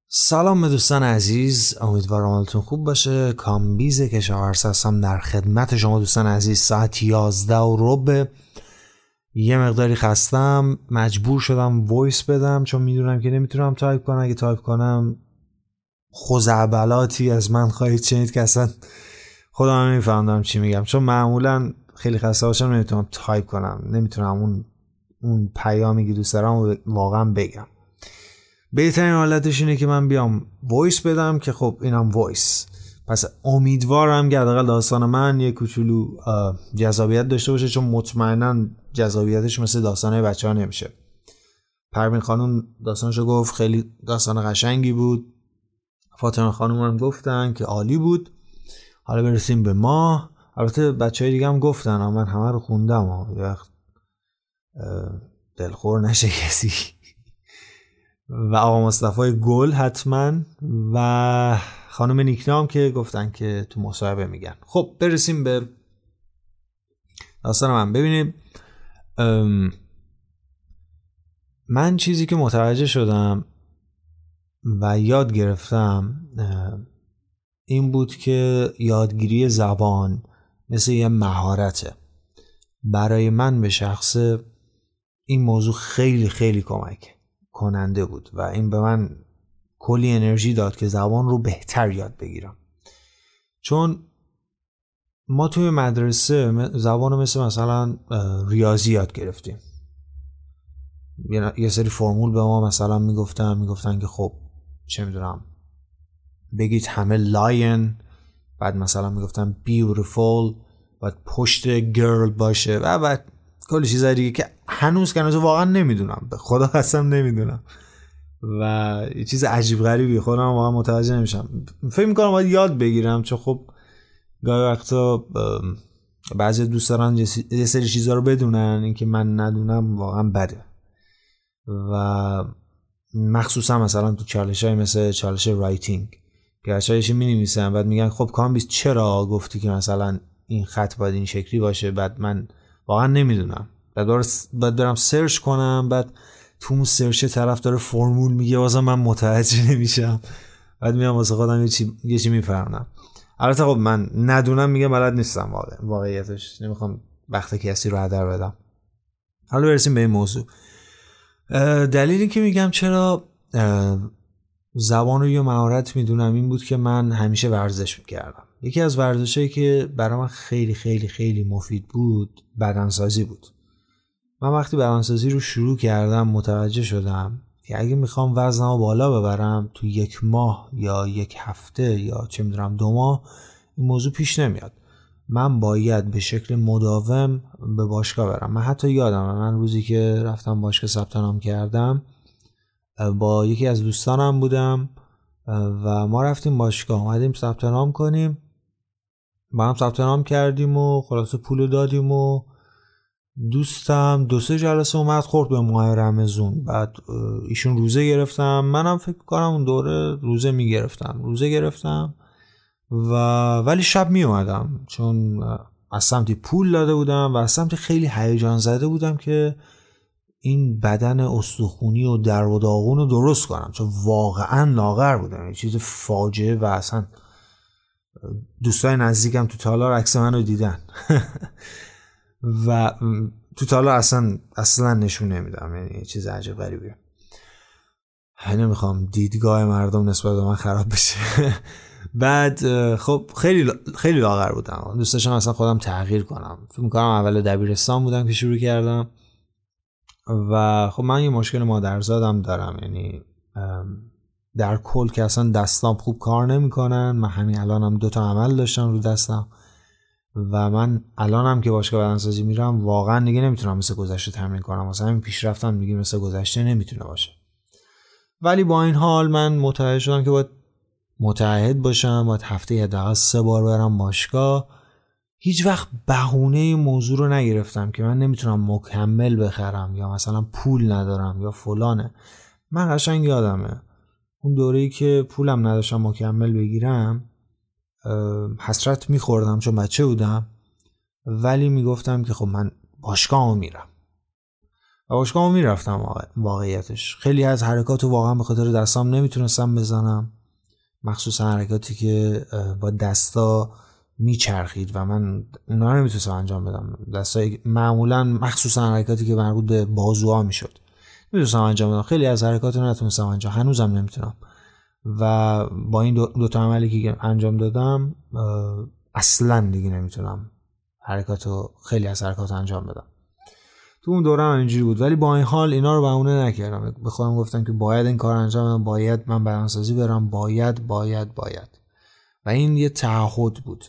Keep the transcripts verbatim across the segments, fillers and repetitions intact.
سلام به دوستان عزیز، امیدوارم حالتون خوب باشه. کامبیز کشاورز هستم در خدمت شما دوستان عزیز. ساعت یازده و ربع. یه مقداری خستم، مجبور شدم وایس بدم چون میدونم که نمیتونم تایپ کنم. اگه تایپ کنم خزعبلاتی از من خواهید شنید که اصلا خودم نمیفهمم چی میگم، چون معمولا خیلی خسته باشم نمیتونم تایپ کنم، نمیتونم اون اون پیامی که دوست دارم واقعا بگم. بهترین حالتش اینه که من بیام وایس بدم که خب اینم وایس. پس امیدوارم که حداقل داستان من یه کوچولو جذابیت داشته باشه، چون مطمئنا جذابیتش مثل داستانه بچه‌ها نمیشه. پروین خانم داستانشو گفت، خیلی داستان قشنگی بود. فاطمه خانم هم گفتن که عالی بود. حالا برسیم به ما. البته بچهای دیگه هم گفتن، من همه رو خوندم، یه وقت دلخور نشه کسی. و آقا مصطفی گل حتما و خانم نیکنام که گفتن که تو مصاحبه میگن. خب برسیم به داستان من. ببینید، من چیزی که متوجه شدم و یاد گرفتم این بود که یادگیری زبان مثل یه مهارته. برای من به شخص این موضوع خیلی خیلی کمک کننده بود و این به من کلی انرژی داد که زبان رو بهتر یاد بگیرم. چون ما توی مدرسه زبان رو مثل مثلا ریاضی یاد گرفتیم. یه سری فرمول به ما مثلا میگفتن میگفتن که خب چه میدونم بگید همه لاین، بعد مثلا میگفتن بیوتیفول، بعد پشت گرل باشه و بعد کلی چیزای دیگه که هنوز که هنوز واقعا نمیدونم، به خدا قسم نمیدونم و یه چیز عجیب غریبی خودم واقعا متوجه نمیشم. فکر میکنم باید یاد بگیرم، چون خب گاهی وقتا بعضی دوست دارن یه سری چیزا رو بدونن، این که من ندونم واقعا بده. و مخصوصا مثلا تو چالشای مثل چالش رایتینگ که بچه‌ها می‌نویسن بعد میگن خب کامبیز چرا گفتی که مثلا این خط باید این شکلی باشه، بعد من واقعا نمیدونم، بعد بعد برم سرچ کنم، بعد تو اون سرچ طرف داره فرمول میگه واسه من متوجه نمیشم، بعد میام واسه خودم یه چی یه چی میفهمم. البته خب من ندونم میگم بلد نیستم، واقعا واقعیتش نمیخوام وقت کسی رو هدر بدم. حالا برسیم به این موضوع. دلیلی که میگم چرا زبان رو یه مهارت میدونم این بود که من همیشه ورزش میکردم. یکی از ورزشایی که برای من خیلی خیلی خیلی مفید بود بدنسازی بود. من وقتی بدنسازی رو شروع کردم متوجه شدم که اگه میخوام وزنمو بالا ببرم تو یک ماه یا یک هفته یا چه میدونم دو ماه این موضوع پیش نمیاد. من باید به شکل مداوم به باشگاه برم. من حتی یادم من روزی که رفتم باشگاه ثبت نام کردم با یکی از دوستانم بودم و ما رفتیم باشگاه، اومدیم ثبت نام کنیم، با هم ثبت نام کردیم و خلاصه پولو دادیم و دوستم دو سه جلسه اومد خورد به ماه رمضان. بعد ایشون روزه گرفتم، منم فکر کنم اون دوره روزه میگرفتم روزه گرفتم و ولی شب می اومدم چون از سمتی پول داده بودم و از سمتی خیلی هیجان زده بودم که این بدن استخونی و در و داغون رو درست کنم، چون واقعا لاغر بودم، یه چیز فاجعه. و اصلا دوستای نزدیکم تو تالار عکس من رو دیدن و تو تالار اصلا اصلا نشون نمیدم، یعنی یه چیز عجیب غریبیه. نمیخوام دیدگاه مردم نسبت به من خراب بشه. بعد خب خیلی خیلی لاغر بودم، دوست داشتم اصلا خودم تغییر کنم. فکر می‌کنم اول دبیرستان بودم که شروع کردم و خب من یه مشکل مادرزادم دارم، یعنی در کل که اصلا دستام خوب کار نمی‌کنن. من همین الانم دو تا عمل داشتم رو دستم و من الانم که باشگاه بدنسازی میرم واقعا دیگه نمیتونم مثل گذشته تمرین کنم، واسه همین پیشرفتم میگه مثل گذشته نمیتونه باشه. ولی با این حال من متوجه شدم که باید متعهد باشم، باید هفته حداقل سه بار برم باشگاه. هیچ وقت بهونه این موضوع رو نگرفتم که من نمیتونم مکمل بخرم یا مثلا پول ندارم یا فلانه. من قشنگ یادمه اون دوره‌ای که پولم نداشتم مکمل بگیرم حسرت میخوردم چون بچه بودم، ولی میگفتم که خب من باشگاه میرم و باشگاه میرفتم. واقعیتش خیلی از حرکات واقعا به خاطر دستام نمیتونستم بزنم، مخصوصا حرکاتی که با دستا میچرخید و من اونا رو نمیتونستم انجام بدم. دستای معمولا مخصوصا حرکاتی که مربوط به بازوها میشد نمیتونستم انجام بدم. خیلی از حرکات رو نتونستم انجام، هنوزم نمیتونم. و با این دو, دو تا عملی که انجام دادم اصلا دیگه نمیتونم حرکاتو خیلی از حرکات انجام بدم. تو اون دوره هم اینجوری بود، ولی با این حال اینا رو بهونه نکردم. به خودم گفتم که باید این کار انجام بدم، باید من بدنسازی برم، باید باید باید و این یه تعهد بود.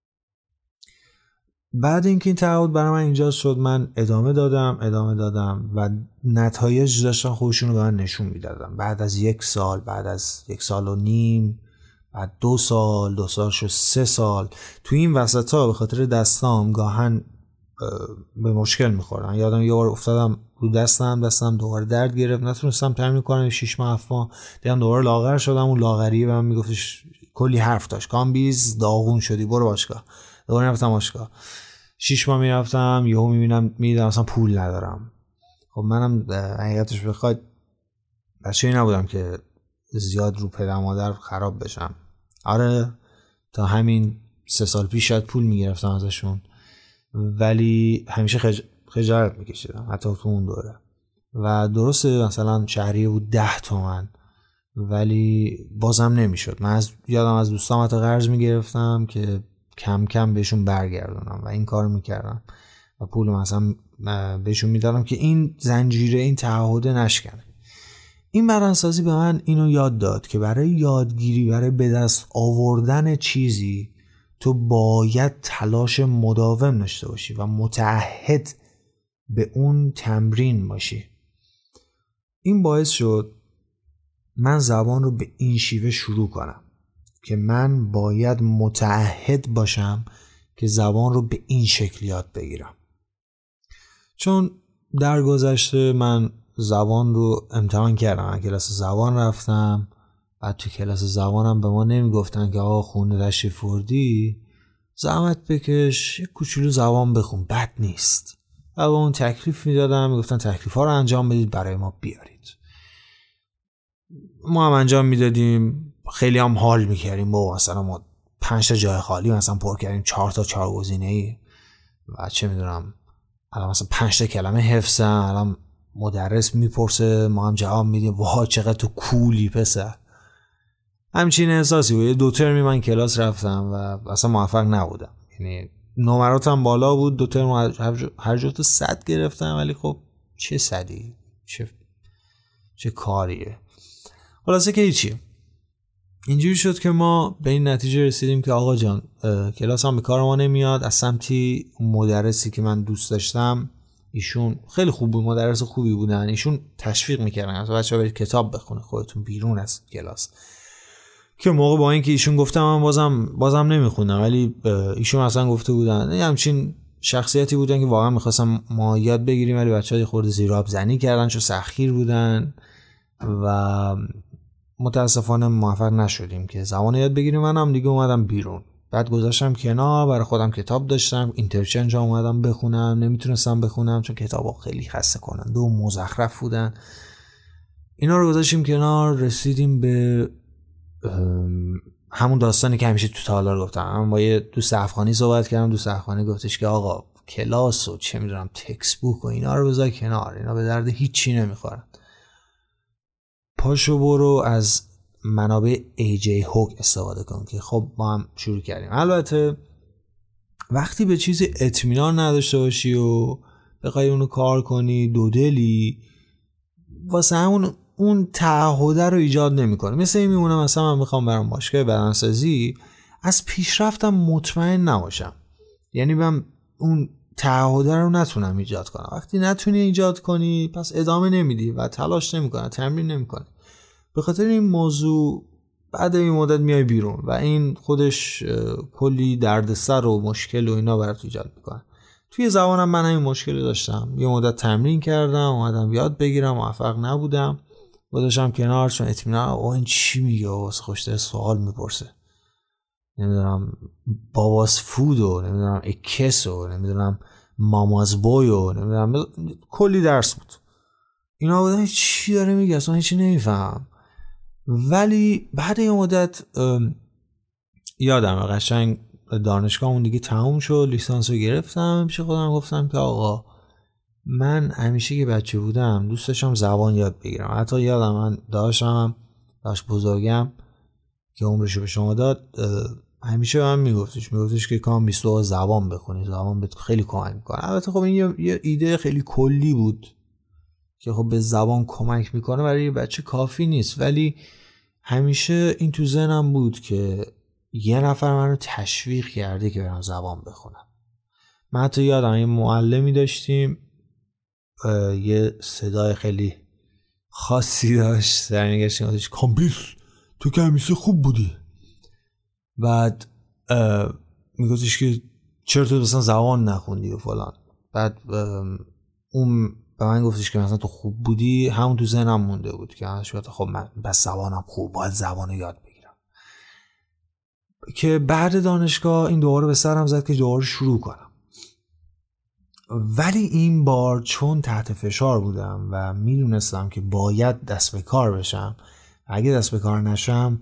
بعد اینکه این تعهد برای من ایجاد شد، من ادامه دادم ادامه دادم و نتایج داشتن خودشون رو به من نشون میدادن. بعد از یک سال، بعد از یک سال و نیم، بعد دو سال، دو سال شد سه سال. تو این وسطا به خاطر دستام گاهن به مشکل میخورم. یادم یه بار افتادم رو دستم دستم دوباره درد گرفت، نتونستم تمرین کنم شش ماه هفت ماه. دیدم دوباره لاغر شدم. اون لاغری به من میگفتش کلی حرف داشت، کامبیز داغون شدی برو باشگاه. دوباره رفتم باشگاه، شش ماه میرفتم، یهو میبینم میدم اصلا پول ندارم. خب منم حقیقتش بخواد بچه‌ای نبودم که زیاد رو پدر مادر خراب بشم. آره تا همین سه سال پیش شاید پول میگرفتم ازشون، ولی همیشه خج... خجالت میکشیدم حتی تو اون دوره. و درسته مثلا شهریه بود ده تومن، ولی بازم نمیشد. من از یادم از دوستام حتی قرض میگرفتم که کم کم بهشون برگردونم و این کارو میکردم و پول مثلا بهشون میدادم که این زنجیره، این تعهد نشکنه. این بدنسازی به من اینو یاد داد که برای یادگیری، برای به دست آوردن چیزی تو باید تلاش مداوم داشته باشی و متعهد به اون تمرین باشی. این باعث شد من زبان رو به این شیوه شروع کنم که من باید متعهد باشم که زبان رو به این شکل یاد بگیرم. چون در گذشته من زبان رو امتحان کردم، من کلاس زبان رفتم، بعد تو کلاس زبانم به ما نمیگفتن که آقا خونه تشریف آوردی زحمت بکش یک کوچولو زبان بخون، بد نیست. و با اون تکلیف میدادم، میگفتن تکلیف ها رو انجام بدید برای ما بیارید. ما هم انجام میدادیم، خیلی هم حال میکردیم. با مثلا ما پنج تا جای خالی مثلا پر کردیم، چهار تا چهار گزینه‌ای و چه میدونم الان مثلا پنج تا کلمه حفظن. الان مدرس میپرسه ما هم جواب میدیم، واه چقدر تو کولی پسر. همچین احساسی بود. یه دو ترمی من کلاس رفتم و اصلا موفق نبودم، یعنی نمراتم بالا بود، دو ترم هر جا تو صد گرفتم، ولی خب چه صدی، چه چه کاریه. خلاصه که هیچی. اینجوری شد که ما به این نتیجه رسیدیم که آقا جان کلاس هم به کار ما نمیاد. از سمتی مدرسی که من دوست داشتم، ایشون خیلی خوب بود، مدرس خوبی بودن، ایشون تشویق میکردن از بچه‌ها برید کتاب بخونه خودتون بیرون از کلاس. که موقع با اینکه ایشون گفتم من بازم بازم نمیخوندم، ولی ایشون اصلا گفته بودن همچین شخصیتی بودن که واقعا میخواستم ما یاد بگیریم، ولی بچه‌ها خورده زیر آب زنی کردن چون سخیر بودن و متاسفانه موفق نشدیم که زبان یاد بگیریم. منم دیگه اومدم بیرون، بعد گذاشتم کنار، برای خودم کتاب داشتم، اینترچنج ها اومدم بخونم، نمیتونستم بخونم چون کتابا خیلی خسته کننده و مزخرف بودن. اینا رو گذاشتیم کنار، رسیدیم به همون داستانی که همیشه تو تالار گفتم. من با یه دوست افغانی صحبت کردم، دوست افغانی گفتش که آقا کلاس و چه میدونم تکست بوک و اینا رو بذار کنار، اینا به درد هیچی نمیخورن. پاشو برو از منابع ای جی هوگ استفاده کن. که خب ما هم شروع کردیم. البته وقتی به چیز اطمینان نداشته باشی و بخوای اونو کار کنی دودلی، واسه همون اون تعهد رو ایجاد نمیکنه. مثل این میمونه مثلا من میخوام برام باشگاه بدنسازی از پیشرفتم مطمئن نباشم، یعنی من اون تعهد رو نتونم ایجاد کنم. وقتی نتونی ایجاد کنی پس ادامه نمیدی و تلاش نمیکنی، تمرین نمیکنی. به خاطر این موضوع بعد این مدت میای بیرون و این خودش کلی دردسر و مشکل و اینا برات ایجاد میکنه. توی زبانم من همین مشکل داشتم، یه مدت تمرین کردم، اومدم یاد بگیرم، موفق نبودم، گذاشتم کنار چون اطمینان او این چی میگه، واسه خوشتر سوال میپرسه، نمیدونم باباس فودو، نمیدونم اکسو، نمیدونم ماماز بویو، نمیدونم کلی درس بود. اینا بودن چی داره میگه، اصلا هیچی نمیفهم. ولی بعد یه مدت یادم قشنگ دانشگاه اون دیگه تموم شد، لیسانس رو گرفتم، پیش خودم گفتم که آقا من همیشه که بچه بودم دوست داشتم زبان یاد بگیرم. حتی یادم من داشتم داشت بزرگم که عمرشو به شما داد همیشه به من میگفتش میگفتش که کام بیست و زبان بخونی، زبان بهت خیلی کمک میکنه. البته خب این یه, یه ایده خیلی کلی بود که خب به زبان کمک میکنه برای یه بچه کافی نیست، ولی همیشه این تو ذهنم بود که یه نفر منو تشویق کرده که برم زبان بخونم. من حتی یادم یه معلمی داشتیم یه صدای خیلی خاصی داشت، سرنگشت میگفتش کامبیل تو که همیشه خوب بودی. بعد میگفتش که چرا تو مثلا زبان نخوندی و فلان. بعد اون به من گفتش که مثلا تو خوب بودی، همون تو ذهنم مونده بود که خب من بس زبانم خوب، باید زبانو یاد بگیرم. که بعد دانشگاه این دوباره به سرم زد که دوباره شروع کنم، ولی این بار چون تحت فشار بودم و میدونستم که باید دست به کار بشم، اگه دست به کار نشم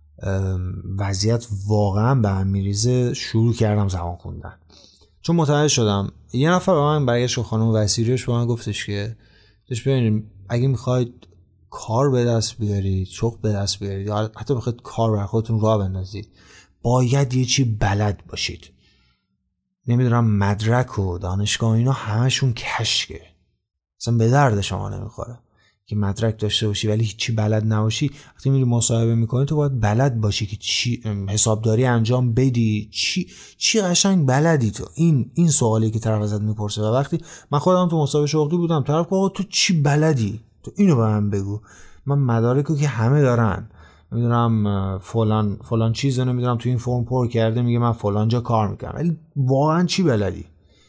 وضعیت واقعا به هم میریزه، شروع کردم زبان خوندن. چون متوجه شدم یه نفر به من برگشت، خانم وسیریش به من گفتش که داشت ببینید اگه میخواید کار به دست بیارید، شغل به دست بیارید، یا حتی بخواید کار بر خودتون راه بندازید، باید یه چی بلد باشید. نمیدونم مدرک و دانشگاه اینا همشون کشکه، اصلا به درد شما نمیخوره که مدرک داشته باشی ولی هیچی بلد نباشی. وقتی میری مصاحبه میکنی تو باید بلد باشی که چی حسابداری انجام بدی، چی چی قشنگ بلدی تو. این این سوالی که طرف ازت میپرسه. و وقتی من خودم تو مصاحبه شغلی بودم، طرف آقا تو چی بلدی، تو اینو به من بگو. من مدارکو که همه دارن، نمیدونم فلان فلان چیزو نمیدونم تو این فرم پر کرده، میگه من فلان جا کار میکنم، ولی واقعا چی بلدی؟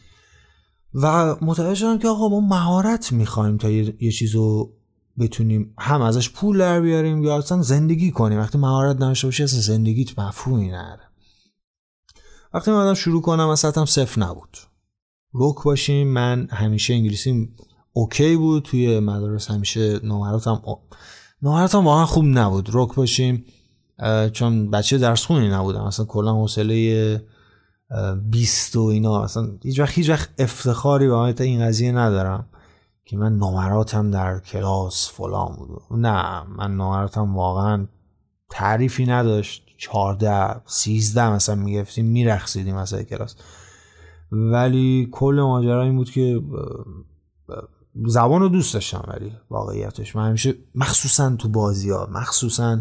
و متوجه شدم که آقا ما مهارت میخوایم تا یه, یه چیزو بتونیم هم ازش پول در بیاریم یا اصلا زندگی کنیم. وقتی مهارت نداشته باشی اصلا زندگیت مفهومی نداره. وقتی من شروع کنم از سطحم صفر نبود، روک باشیم، من همیشه انگلیسیم اوکی بود، توی مدارس همیشه نمراتم نمراتم واقعا خوب نبود، روک باشیم، چون بچه درس خونی نبودم، اصلا کلا حوصله بیست و اینا، اصلا هیچ وقت هیچ وقت افتخاری به این قضیه ندارم که من نمراتم در کلاس فلان بود. نه، من نمراتم واقعا تعریفی نداشت، چهارده سیزده مثلا میگفتیم میرخصیدیم مثلا کلاس. ولی کل ماجرا این بود که زبان رو دوست داشتم، ولی واقعیتش من همیشه مخصوصا تو بازی ها مخصوصا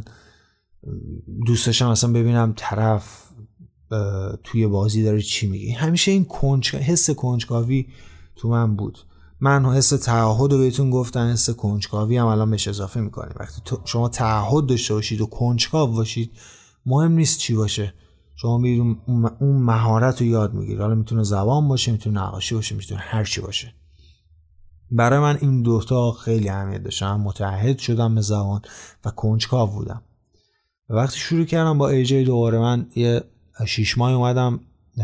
دوست داشتم مثلا ببینم طرف توی بازی داره چی میگه. همیشه این کنج حس کنجکاوی تو من بود. من حس تعهد رو بهتون گفتم، حس کنجکاوی هم الان بهش اضافه میکنیم. وقتی شما تعهد داشته باشید و کنجکاو باشید، مهم نیست چی باشه، شما میرید اون مهارت رو یاد میگیرید. حالا میتونه زبان باشه، میتونه نقاشی باشه، میتونه هر چی باشه. برای من این دوتا خیلی اهمیت داشتن. متعهد شدم به زبان و کنجکاو بودم. و وقتی شروع کردم با ای جی دوباره، من یه شیش ماه اومدم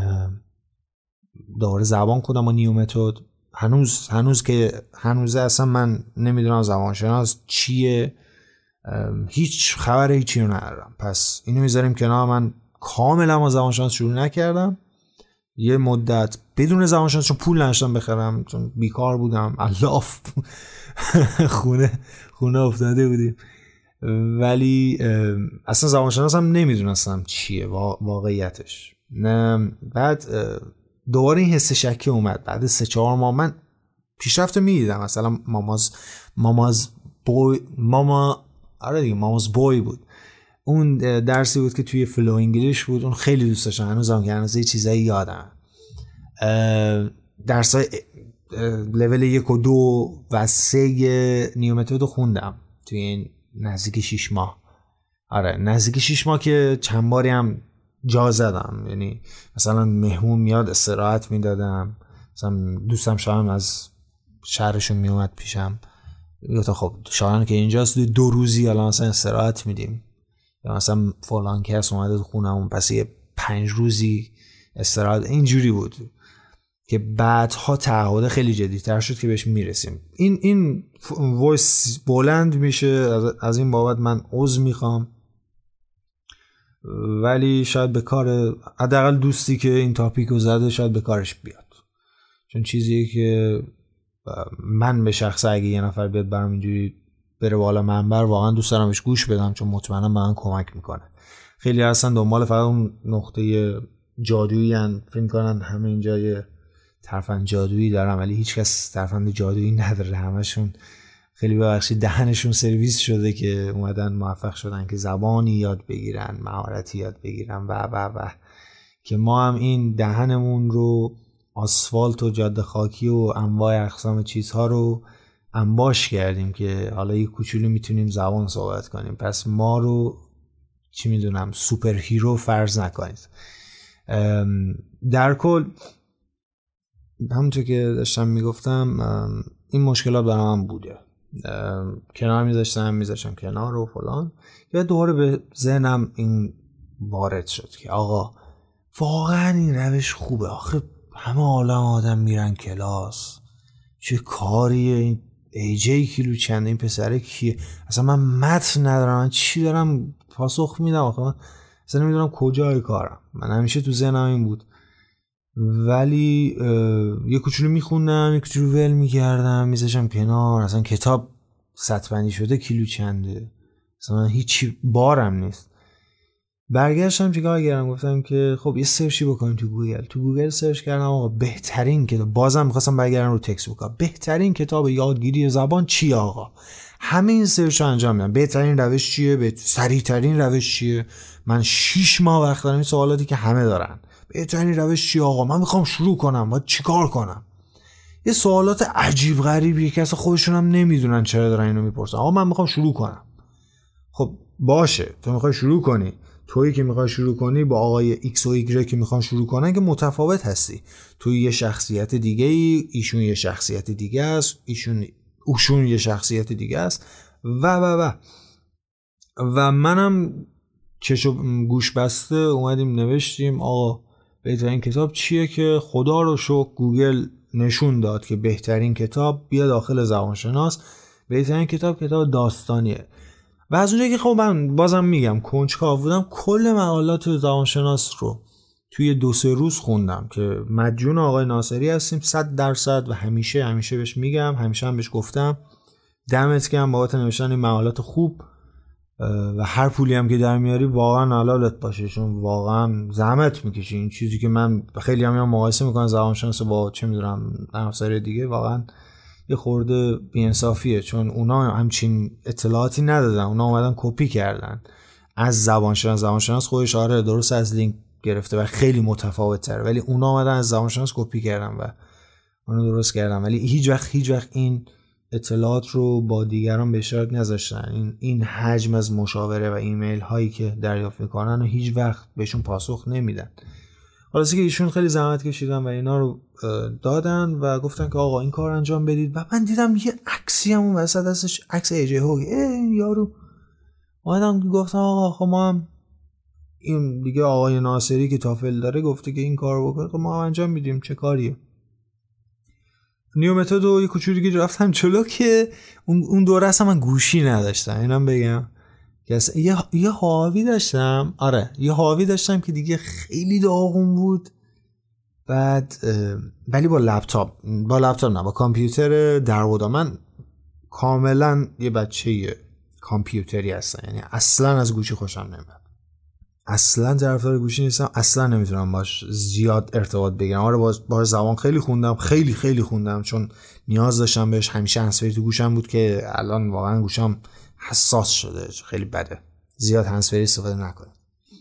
دوباره زبان خودم با نیو متد. هنوز هنوز که هنوز اصلا من نمیدونم زبانشناس چیه، هیچ خبر هیچی رو ندارم. پس اینو میذاریم کنار. من کاملا با زبانشناس شروع نکردم. یه مدت بدون زبانشناس، چون پول نداشتم بخرم، چون بیکار بودم، الاف خونه خونه افتاده بودیم. ولی اصلا زبانشناس هم نمیدونستم چیه واقعیتش. بعد دوباره این حس شکی اومد. بعد سه چهار ماه من پیشرفت میدیدم. مثلا ماماز ماماز بوی ماما آره دیگه ماماز بوی بود. اون درسی بود که توی فلو انگلیش بود، اون خیلی دوست داشتم، هنوزم که هنوز یه چیزایی یادم. درسای لول یک و دو و سه نیو متد خوندم توی این نزدیک شیش ماه. آره نزدیک شیش ماه که چند باری هم جا زدم. یعنی مثلا مهمون میاد استراحت میدادم، مثلا دوستم شایم از شهرشون میومد پیشم، گفتم خب شایان که اینجاست دو روزی الان مثلا استراحت میدیم، یا مثلا فلان کس اومده تو خونمون پس یه پنج روزی استراحت. اینجوری بود که بعدها تعهد خیلی جدی‌تر شد که بهش میرسیم. این این وایس بلند میشه، از این بابت من عذر میخوام، ولی شاید به کار حداقل دوستی که این تاپیک رو زده شاید به کارش بیاد، چون چیزیه که من به شخصه اگه یه نفر بیاد برام اینجوری بره بالا منبر واقعا دوست دارم بهش گوش بدم، چون مطمئنا به من کمک میکنه. خیلی هستن دنبال فقط اون نقطه جادویی ان، فکر کنن همه اینجا یه ترفند جادویی دارن، ولی هیچ کس ترفند جادویی نداره. همشون خیلی ببخشید دهنشون سرویس شده که اومدن موفق شدن که زبانی یاد بگیرن، مهارتی یاد بگیرن و و و که ما هم این دهنمون رو آسفالت و جاده خاکی و انواع اقسام چیزها رو انباش کردیم که حالا یه کوچولو میتونیم زبان صحبت کنیم. پس ما رو چی میدونم سوپر هیرو فرض نکنید. در کل همونطور که داشتم میگفتم این مشکلات برای من بوده، کنار میذاشتم میذاشتم کنار و فلان، یا دوباره به ذهنم این وارد شد که آقا واقعا این روش خوبه؟ آخه همه عالم آدم میرن کلاس، چه کاریه این ای جی کیلو چنده، این پسره کیه؟ اصلا من متن ندارم، من چی دارم پاسخ میدم؟ آخه من اصلا نمیدونم کجای کارم. من همیشه تو ذهنم این بود، ولی یه کوچولو میخوندم، یه کوچولو ول میکردم میذاشم کنار. اصلا کتاب سطبندی شده کیلو چنده، اصلا هیچی بارم نیست. برگشتم چیکار کردم؟ گفتم که خب یه سرچی بکنیم تو گوگل. تو گوگل سرچ کردم آقا بهترین کتاب، بازم می‌خواستم برگردم رو تکست بوک، بهترین کتاب یادگیری زبان چیه آقا؟ همه این سرچ رو انجام میدم. بهترین روش چیه؟ به سریع‌ترین روش چیه؟ من شش ماه وقت دارم این سوالاتی که همه دارن. بهترین روش چیه آقا؟ من میخوام شروع کنم، باید چیکار کنم؟ یه سوالات عجیب غریبیه که اصلا خودشون هم نمیدونن چرا دارن اینو میپرسن. آقا من میخوام شروع کنم. خب باشه، تو میخوای شروع کنی، تویی که میخوای شروع کنی با آقای ایکس و ایگرگ که میخوان شروع کنن که متفاوت هستی. توی یه شخصیت دیگه ای، ایشون یه شخصیت دیگه است، ایشون اوشون یه شخصیت دیگه است و و و و منم چشو گوش بسته اومدیم نوشتیم آقا بهترین کتاب چیه، که خدا رو شکر گوگل نشون داد که بهترین کتاب بیا داخل زبانشناس. بهترین کتاب کتاب داستانیه. و از اونجایی که خب من بازم میگم کنجکاو بودم، کل مقالات زبانشناس رو توی دو سه روز خوندم که مدیون آقای ناصری هستیم صد درصد و همیشه همیشه بهش میگم، همیشه هم بهش گفتم دمت گرم بابت نوشتن این مقالات خوب و هر پولی هم که در میاری واقعا حلالت باشه، چون واقعا زحمت میکشی. این چیزی که من خیلی هم مقایسه میکنم زبانشناس با چه میدونم افسر دیگه، واقعا یه خورده بی‌انصافیه، چون اونا همچین اطلاعاتی ندادن، اونا اومدن کپی کردن از زبانشناس. زبانشناس خودش آره درست از لینک گرفته و خیلی متفاوت تره، ولی اونا اومدن از زبانشناس کپی کردن و اونو درست کردن، ولی هیچ وقت هیچ وقت این اطلاعات رو با دیگران به اشتراک نذاشتن. این این حجم از مشاوره و ایمیل هایی که دریافت میکنن و هیچ وقت بهشون پاسخ نمیدن. حالا که ایشون خیلی زحمت کشیدن و اینا رو دادن و گفتن که آقا این کار انجام بدید و من دیدم یه عکسی هم اون وسط هستش، عکس ای جی هوگ. این یارو اومدم گفتم آقا خب ما هم این دیگه آقای ناصری که تافل داره گفته که این کارو بکن، خب ما هم انجام میدیم، چه کاریه. نیو متد و یه کوچولو دیگه رفتم جلو که اون اون دوره اصلا من گوشی نداشتم، اینم بگم یه یه هاوی داشتم. آره یه هاوی داشتم که دیگه خیلی داغون بود. بعد ولی با لپتاپ با لپتاپ نه با کامپیوتر درآوردم. من کاملا یه بچه کامپیوتری هستم، یعنی اصلا از گوشی خوشم نمیاد، اصلا طرفدار گوشی نیستم، اصلا نمیتونم باش زیاد ارتباط بگیرم. آره باز با زبان خیلی خوندم، خیلی خیلی خوندم، چون نیاز داشتم بهش. همیشه هندزفری تو گوشم بود که الان واقعا گوشم حساس شده، خیلی بده. زیاد هندزفری استفاده نکنید،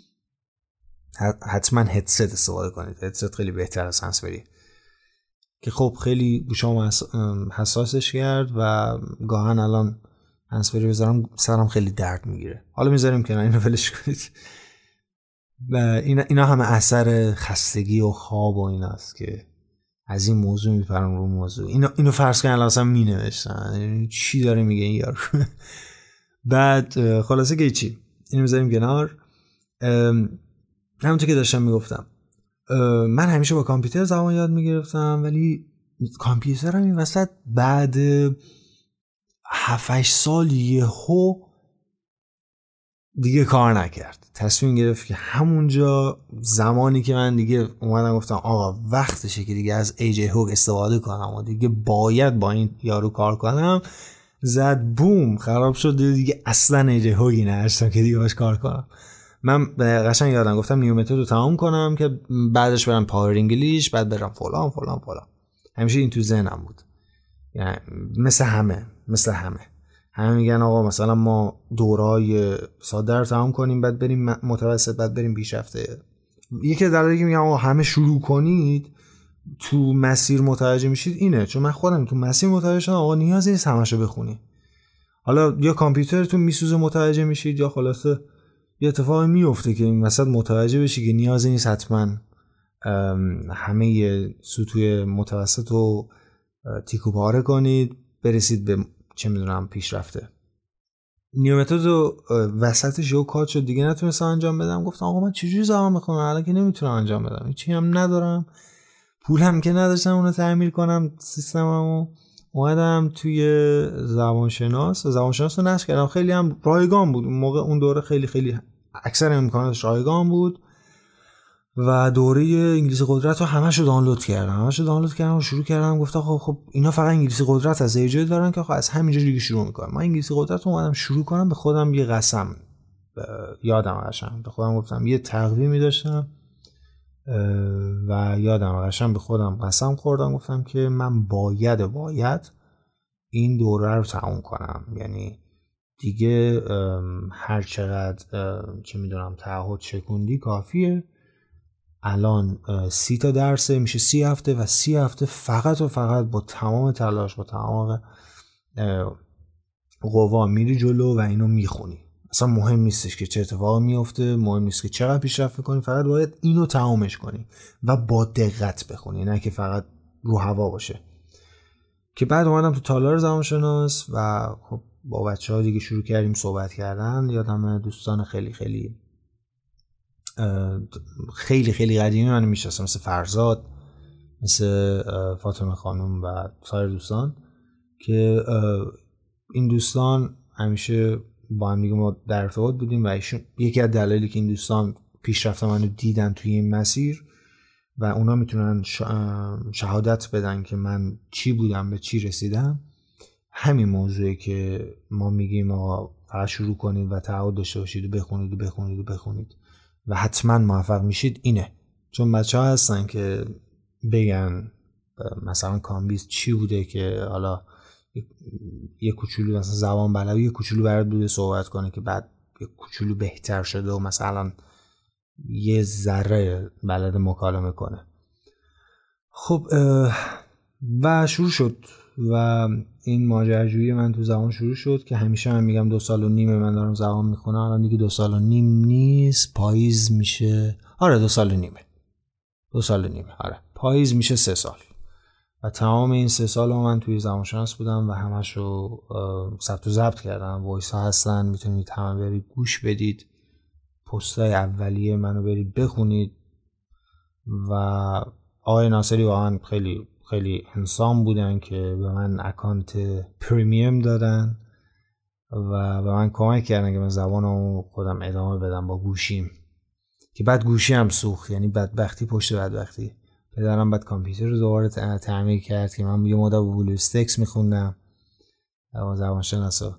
حتما هدست استفاده کنید. هدست خیلی بهتر از هندزفری، که خب خیلی گوشام حساسش کرد و گاهن الان هندزفری بذارم سرم خیلی درد میگیره. حالا میذاریم کنار، اینو ولش کنید. و اینا, اینا همه اثر خستگی و خواب و ایناست که از این موضوع میپرم رو موضوع. اینو, اینو فرض کنن اصلا می نوشتن چی داره میگه این یارو. بعد خلاصه که چی، اینو میذاریم کنار. همونطور که داشتم میگفتم من همیشه با کامپیوتر زبان یاد میگرفتم، ولی کامپیوترم این وسط بعد هفت هشت سال یهو دیگه کار نکرد. تصمیم گرفت که همونجا زمانی که من دیگه اومدم گفتم آقا وقتشه که دیگه از ای جی هوگ استفاده کنم و دیگه باید با این یارو کار کنم، زد بوم خراب شد دیگه اصلا ای جی هوگی نداشتم که دیگه باش کار کنم. من قشنگ یادم گفتم نیو متد رو تمام کنم که بعدش برم پاور انگلیش، بعد برم فلان فلان فلان. همیشه این تو ذهنم بود، یعنی مثل همه مثل همه همه میگن آقا مثلا ما دورای ساده رو تمام کنیم بعد بریم متوسط بعد بریم پیشرفته. یکی از دلایلی که میگم آقا همه شروع کنید تو مسیر متوجه میشید اینه، چون من خودم تو مسیر متوجه شدم آقا نیازی نیست همشو بخونی. حالا یا کامپیوترتون میسوزه متوجه میشید، یا خلاصه یه اتفاقی میفته که این وسط متوجه بشی که نیازی نیست حتما همه سطوح متوسط رو تیکو پاره کنید برسید به چه میدونم پیشرفته. نیو متد رو وسطش یه کات شد دیگه نتونستم انجام بدم. گفتم آقا من چجوری زبان بخونم الان که نمیتونم انجام بدم، هیچی هم ندارم، پولم که نداشتم اونو تعمیر کنم سیستممو. اومدم توی زبانشناس زبانشناس رو نصب کردم. خیلی هم رایگان بود اون موقع، اون دوره خیلی خیلی اکثر امکاناتش رایگان بود و دوره انگلیسی قدرت رو همه‌شو دانلود کردم همه‌شو دانلود کردم و شروع کردم. گفتم خب خب اینا فقط انگلیسی قدرت از ایجاد دارن که خب از همینجا دیگه شروع می‌کنم. من انگلیسی قدرت رو اومدم شروع کنم. به خودم یه قسم یادم قشنگ به خودم گفتم، یه تقویمی داشتم و یادم قشنگ به خودم قسم خوردم گفتم که من باید باید این دوره رو تموم کنم. یعنی دیگه هر چقدر چه میدونم تعهد شکوندی کافیه. الان سی تا درسه، میشه سی هفته و سی هفته فقط و فقط با تمام تلاش با تمام قوا میری جلو و اینو میخونی. اصلا مهم نیستش که چه اتفاقی میفته، مهم نیست که چقدر پیشرفت کنی، فقط باید اینو تمامش کنی و با دقت بخونی، نه که فقط رو هوا باشه. که بعد اومدم تو تالار زبانشناس و خب با بچه‌ها دیگه شروع کردیم صحبت کردن. یادم دوستان خیلی خیلی خیلی خیلی قدیمی من میشناسم، مثل فرزاد، مثل فاطمه خانم و سایر دوستان که این دوستان همیشه با هم دیگه ما در ارتباط بودیم و ایشون یکی از دلایلی که این دوستان پیشرفت منو دیدن توی این مسیر و اونا میتونن شهادت بدن که من چی بودم به چی رسیدم، همین موضوعی که ما میگیم آقا فقط شروع کنید و تعهد داشته باشید و بخونید و بخونید و بخونید و حتما موفق میشید اینه. چون بچه ها هستن که بگن مثلا کامبیز چی بوده که حالا یه کوچولو مثلا زبان بلدی یه کوچولو برات بوده صحبت کنه که بعد یه کوچولو بهتر شده و مثلا یه ذره بلد مکالمه کنه. خب و شروع شد و این ماجراجویی من تو زبان شروع شد که همیشه من میگم دو سال و نیمه من دارم زبان میخونم. الان دیگه دو سال و نیم نیست، پاییز میشه، آره دو سال و نیمه دو سال و نیمه آره پاییز میشه سه سال و تمام این سه سال من توی زبانشناس بودم و همشو ثبت و ضبط کردم. وایس ها هستن، میتونید همه برید گوش بدید، پستای اولیه منو برید بخونید. و آقای ناصری واقعا خیلی خیلی انسان بودن که به من اکانت پریمیم دادن و به من کمک کردن که من زبانمو خودم ادامه بدم با گوشیم، که بعد گوشی هم سوخت، یعنی بدبختی پشت بدبختی. پدرم بعد کامپیوتر رو دوباره تعمیر کرد که من یه مدت با بلو استکس میخوندم زبان شناسا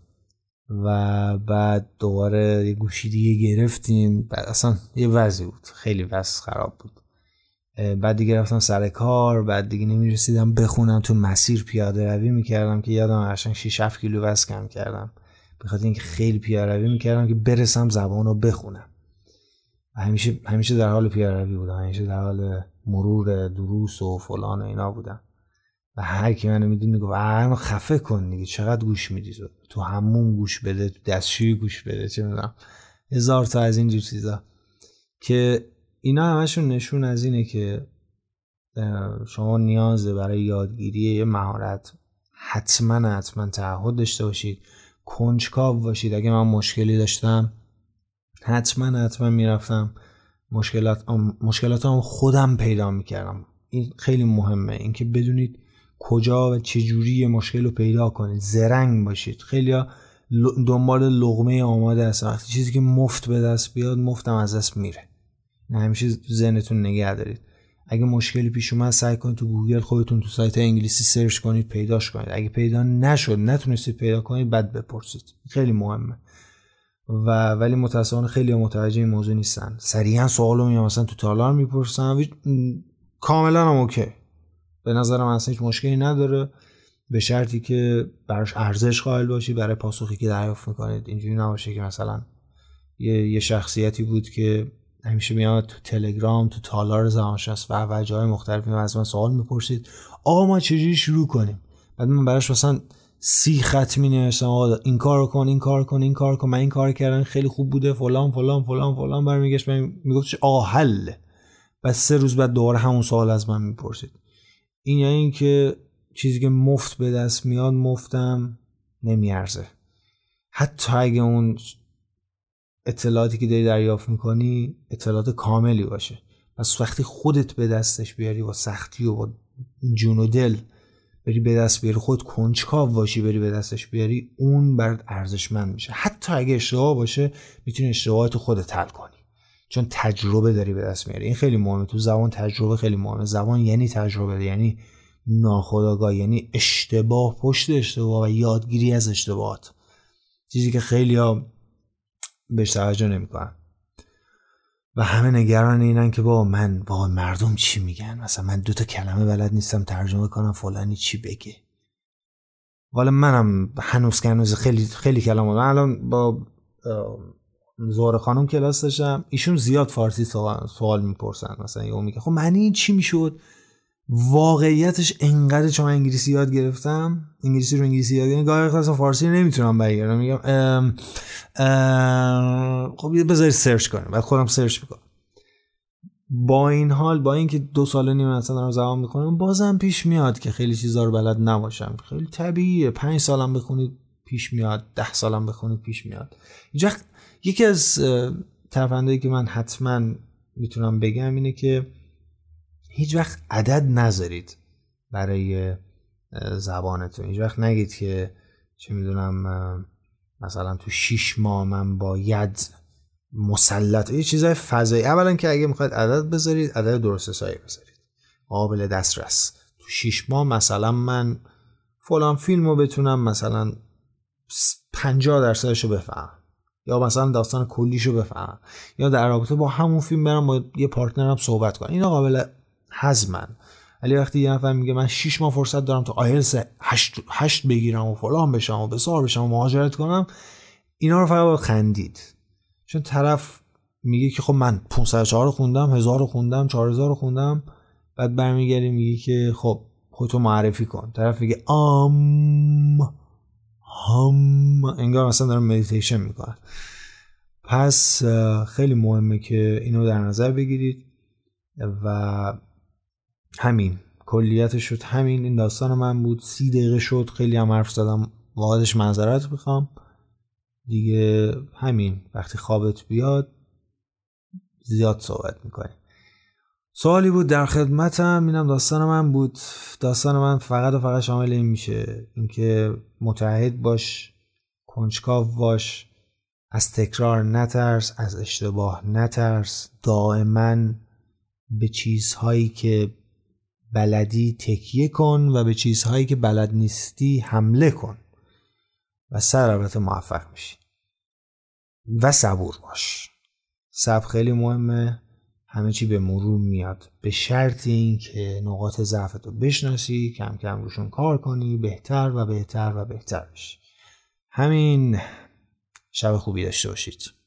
و بعد دوباره یه گوشی دیگه گرفتیم. بعد اصلا یه وضعی بود، خیلی وضع خراب بود. بعد دیگه رفتم سر کار، بعد دیگه نمیرسیدم بخونم، تو مسیر پیاده روی میکردم که یادم قشنگ شش هفت کیلو وزن کم کردم به خاطر اینکه خیلی پیاده روی میکردم که برسم زبانو بخونم. همیشه همیشه در حال پیاده روی بودم، همیشه در حال مرور دروس و فلان و اینا بودم و هر کی منو میدید میگفت آ خفه کن دیگه، چقدر گوش میدی تو تو همون گوش بده، تو دستشویی گوش بده، چه میدونم هزار تا از این جور چیزا. که اینا همشون نشون از اینه که شما نیازه برای یادگیری یه مهارت حتما حتما تعهد داشته باشید، کنجکاو باشید. اگه من مشکلی داشتم حتما حتما میرفتم مشکلات مشکلاتم خودم پیدا میکردم. این خیلی مهمه، اینکه بدونید کجا و چجوری مشکل رو پیدا کنید، زرنگ باشید. خیلی دنبال لقمه آماده هستن، وقتی چیزی که مفت به دست بیاد مفتم از دست میره. نه، همیشه تو ذهنتون نگه دارید اگه مشکلی پیش اومد سعی کنید تو گوگل خودتون تو سایت انگلیسی سرچ کنید، پیداش کنید. اگه پیدا نشد، نتونستید پیدا کنید، بعد بپرسید. خیلی مهمه. و ولی متأسفانه خیلی متوجه این موضوع نیستن، سریعا سوالو میام مثلا تو تالار میپرسن، کاملا هم اوکی، به نظرم اصلا هیچ مشکلی نداره، به شرطی که براش ارزش قائل باشی برای پاسخی که دریافت میکنید. اینجوری نباشه که مثلا یه, یه شخصیتی بود که همیشه میاد تو تلگرام، تو تالار زبانشناس و و جای مختلفی از من سوال میپرسید، آقا ما چجوری شروع کنیم؟ بعد من براش مثلا سی خط مینوشتم، آقا این کارو کن، این کار کن، این کار کن، من این کار کردم خیلی خوب بوده، فلان فلان فلان فلان. برمیگشت میگفت آقا حل. بعد سه روز بعد دوباره همون سوال از من میپرسید. این یعنی این که چیزی که مفت به دست میاد مفتم نمیارزه، حتی اگه اون اطلاعاتی که داری دریافت میکنی اطلاعات کاملی باشه. پس وقتی خودت به دستش بیاری با سختی و با جون و دل بری به دست بیاری، خود کنجکاو باشی بری به دستش بیاری، اون برات ارزشمند میشه. حتی اگه اشتباه باشه میتونی اشتباهات خودت حل کنی، چون تجربه داری به دست میاری. این خیلی مهمه تو زبان، تجربه خیلی مهمه. زبان یعنی تجربه، یعنی ناخودآگاه، یعنی اشتباه پشت اشتباه و یادگیری از اشتباهات، چیزی که خیلی‌ها بهش توجه نمی‌کنن و همه نگران اینن که با من با مردم چی میگن، مثلا من دو تا کلمه بلد نیستم ترجمه کنم فلانی چی بگه. والا منم هنوز که هنوز خیلی خیلی کلمه، من الان با زهره خانم کلاس داشتم، ایشون زیاد فارسی سوال, سوال میپرسن، مثلا یهو میگه خب معنی این چی میشد؟ واقعیتش انقدر چون من انگلیسی یاد گرفتم، انگلیسی رو انگلیسی یاد گرفتم، گاهی وقتا فارسی نمیتونم بگیرم، میگم ام ام خب بذارید سرچ کنم، بعد خودم سرچ میکنم. با این حال، با اینکه دو سال و نیم مثلا دارم زبان میخونم، بازم پیش میاد که خیلی چیزا رو بلد نباشم. خیلی طبیعیه، پنج سالم بخونید پیش میاد، ده سالم بخونید پیش میاد. اینجا یکی از ترفندایی که من حتما میتونم بگم اینه که هیچ وقت عدد نذارید برای زبانتون. هیچ وقت نگید که چه میدونم مثلا تو شیش ماه من باید مسلط، یه چیزای فضایی. اولا که اگه میخواید عدد بذارید، عدد درست حسابی بذارید، قابل دسترس. تو شیش ماه مثلا من فلان فیلمو بتونم مثلا پنجاه درصدشو بفهمم، یا مثلا داستان کلیشو بفهمم، یا در رابطه با همون فیلم برم با یه پارتنرم صحبت کنم. اینا قابل هضمن. ولی وقتی یه نفر میگه من شش ماه فرصت دارم تا آیلتس هشت, هشت بگیرم و فلان بشم و بسار بشم و مهاجرت کنم، اینا رو فقط باید خندید. چون طرف میگه که خب من پانصد و چهار رو خوندم، هزار رو خوندم، چهار هزار رو خوندم، بعد برمیگردی میگه که خب خودتو معرفی کن. طرف میگه آم هم، انگار مثلا دارم مدیتیشن میکنم. پس خیلی مهمه که اینو در نظر بگیرید و همین کلیتش شد. همین این داستان من بود. سی دقیقه شد، خیلی هم حرف زدم، واقعش معذرت میخوام دیگه. همین وقتی خوابت بیاد زیاد صحبت میکنی. سوالی بود در خدمتم، اینم داستان من بود. داستان من فقط و فقط شامل این میشه اینکه متعهد باش، کنجکاو باش، از تکرار نترس، از اشتباه نترس، دائما به چیزهایی که بلدی تکیه کن و به چیزهایی که بلد نیستی حمله کن و سر البته موفق میشی. و صبور باش. صبر خیلی مهمه. همه چی به مرور میاد، به شرط این که نقاط ضعفتو بشناسی، کم کم روشون کار کنی، بهتر و بهتر و بهتر بشی. همین. شب خوبی داشته باشید.